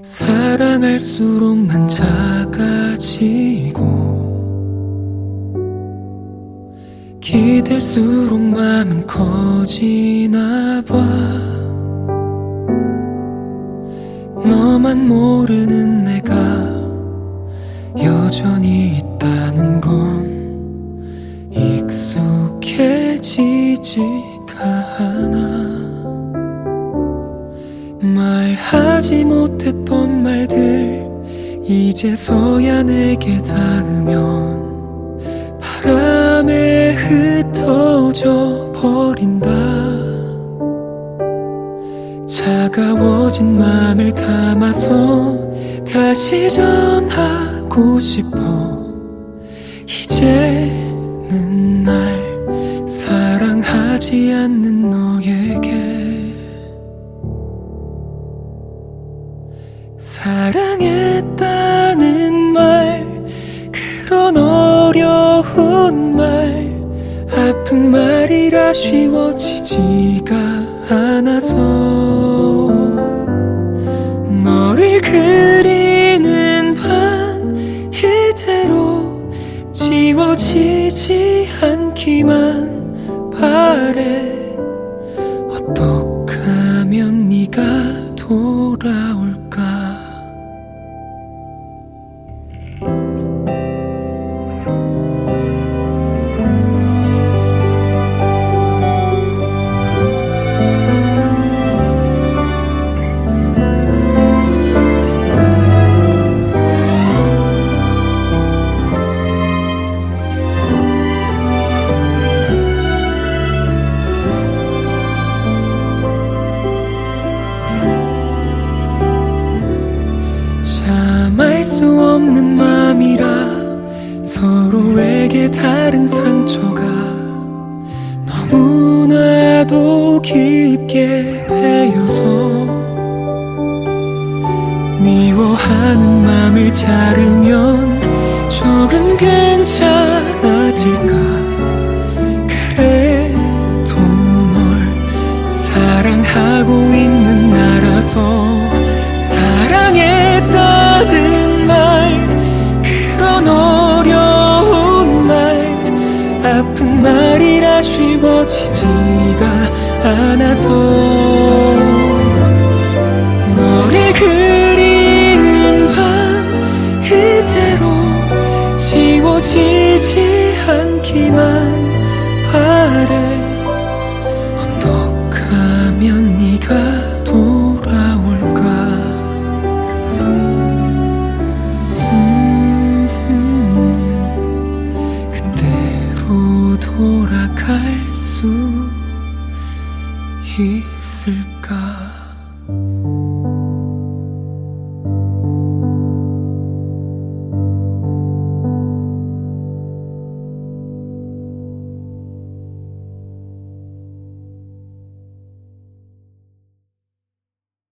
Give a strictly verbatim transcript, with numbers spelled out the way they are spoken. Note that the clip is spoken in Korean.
사랑할수록 난 작아지고 기댈수록 맘은 커지나 봐. 너만 모르는 내가 여전히 있다는 건 익숙해지지가 않아. 말하지 못했던 말들 이제서야 내게 닿으면 바람에 흩어져 버린다. 차가워진 맘을 담아서 다시 전하고 싶어. 이제는 날 사랑하지 않는 너에게 사랑했다는 말, 그런 어려운 말, 아픈 말이라 쉬워지지가 않아서 너를 그리는 밤 이대로 지워지지 않기만 바래. 어떻게 하면 네가 돌아올까. 참을 수 없는 맘이라 서로에게 다른 상처가 너무나도 깊게 베여서 미워하는 맘을 자르면 조금 괜찮아질까. 그래도 널 사랑하고 있는 나라서 사랑했다는 말, 그런 어려운 말, 아픈 말이라 쉬워지지가 않아서 너를 그리는 밤 이대로 지워지지 않기만 바래. 어떻게 하면 네가 돌아올까. 돌아갈 수 있을까.